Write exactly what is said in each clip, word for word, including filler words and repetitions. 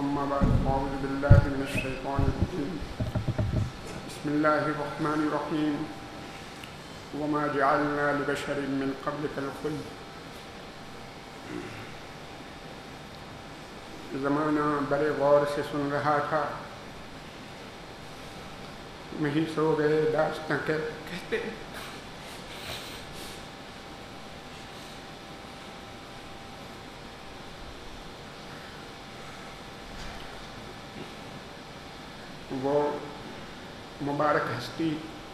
أما بعد أعوذ بالله من الشيطان الرجيم بسم الله الرحمن الرحيم وما جعلنا لبشر من قبلك الخلد. زمانہ بڑے غور سے سن رہا تھا، نہیں سو گئے داستاں کہتے وہ مبارک ہستی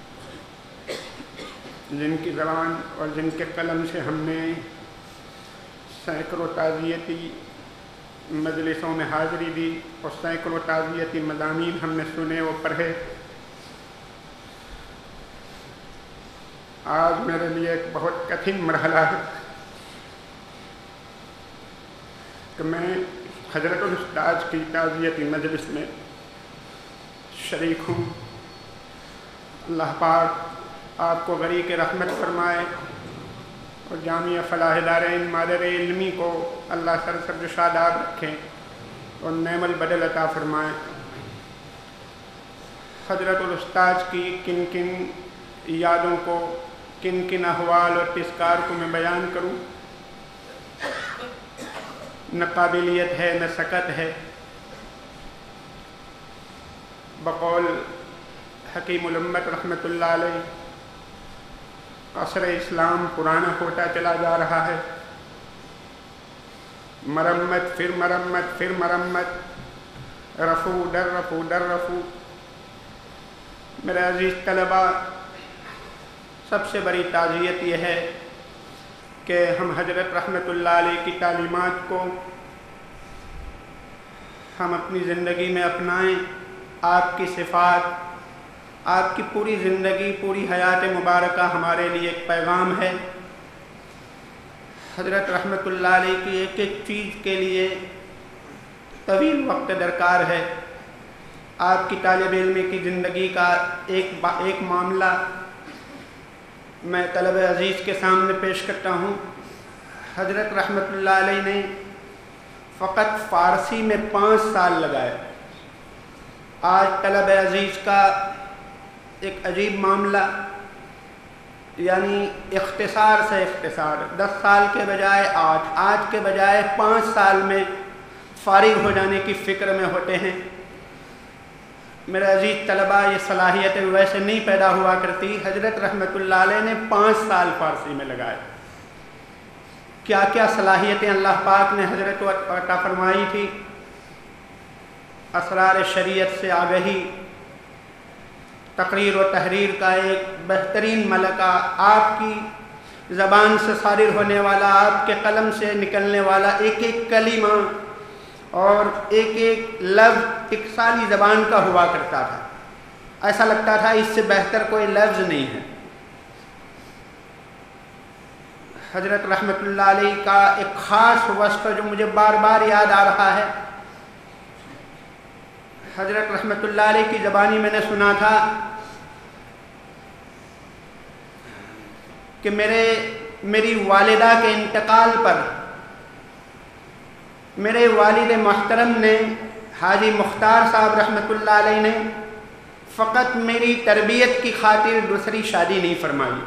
جن کی زبان اور جن کے قلم سے ہم نے سینکڑوں تعزیتی مجلسوں میں حاضری دی اور سینکڑوں تعزیتی مضامین ہم نے سنے و پڑھے، آج میرے لیے ایک بہت کٹھن مرحلہ ہے کہ میں حضرت الاستاذ کی تعزیتی مجلس میں شریک ہوں۔ اللہ پاک آپ کو غریق رحمت فرمائے اور جامعہ فلاح دارین مادر علمی کو اللہ سرسبز و شاداب رکھیں اور نعم البدل عطا فرمائے۔ حضرت الاستاذ کی کن کن یادوں کو، کن کن احوال اور تذکار کو میں بیان کروں، نہ قابلیت ہے نہ سکت ہے۔ بقول حکیم الامت رحمۃ اللہ علیہ، قصر اسلام پرانا ہوتا چلا جا رہا ہے، مرمت پھر مرمت پھر مرمت، رفو در رفو در رفو۔ میرے عزیز طلباء، سب سے بڑی تعزیت یہ ہے کہ ہم حضرت رحمۃ اللہ علیہ کی تعلیمات کو ہم اپنی زندگی میں اپنائیں۔ آپ کی صفات، آپ کی پوری زندگی، پوری حیات مبارکہ ہمارے لیے ایک پیغام ہے۔ حضرت رحمۃ اللہ علیہ کی ایک ایک چیز کے لیے طویل وقت درکار ہے۔ آپ کی طالب علم کی زندگی کا ایک با ایک معاملہ میں طلب عزیز کے سامنے پیش کرتا ہوں۔ حضرت رحمۃ اللہ علیہ نے فقط فارسی میں پانچ سال لگائے۔ آج طلب عزیز کا ایک عجیب معاملہ، یعنی اختصار سے اختصار، دس سال کے بجائے آٹھ، آج کے بجائے پانچ سال میں فارغ ہو جانے کی فکر میں ہوتے ہیں۔ میرے عزیز طلباء، یہ صلاحیتیں ویسے نہیں پیدا ہوا کرتی۔ حضرت رحمۃ اللہ علیہ نے پانچ سال فارسی میں لگائے۔ کیا کیا صلاحیتیں اللہ پاک نے حضرت کو عطا فرمائی تھی؟ اسرار شریعت سے آگہی، تقریر و تحریر کا ایک بہترین ملکہ، آپ کی زبان سے صادر ہونے والا، آپ کے قلم سے نکلنے والا ایک ایک کلمہ اور ایک ایک لفظ ٹکسالی زبان کا ہوا کرتا تھا۔ ایسا لگتا تھا اس سے بہتر کوئی لفظ نہیں ہے۔ حضرت رحمۃ اللہ علیہ کا ایک خاص وصف جو مجھے بار بار یاد آ رہا ہے، حضرت رحمۃ اللہ علیہ کی زبانی میں نے سنا تھا کہ میرے میری والدہ کے انتقال پر میرے والد محترم نے، حاجی مختار صاحب رحمۃ اللہ علیہ نے، فقط میری تربیت کی خاطر دوسری شادی نہیں فرمائی،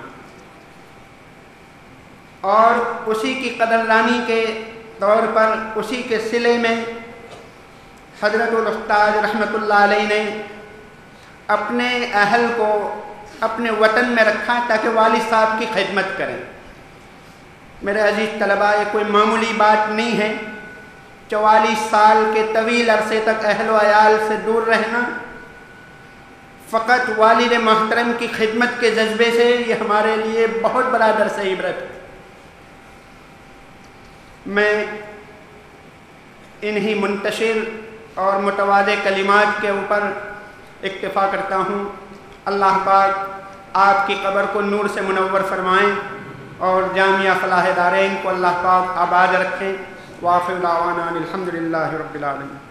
اور اسی کی قدردانی کے طور پر، اسی کے صلے میں حضرت الاستاذ رحمۃ اللہ علیہ نے اپنے اہل کو اپنے وطن میں رکھا تاکہ والد صاحب کی خدمت کریں۔ میرے عزیز طلباء، یہ کوئی معمولی بات نہیں ہے۔ چوالیس سال کے طویل عرصے تک اہل و عیال سے دور رہنا، فقط والد محترم کی خدمت کے جذبے سے، یہ ہمارے لیے بہت بڑا درس عبرت ہے۔ میں انہی منتشر اور متواضع کلمات کے اوپر اکتفا کرتا ہوں۔ اللہ پاک آپ کی قبر کو نور سے منور فرمائیں اور جامعہ فلاح دارین کو اللہ پاک آباد رکھیں۔ وآخر دعوانا الحمد للہ رب العالمین۔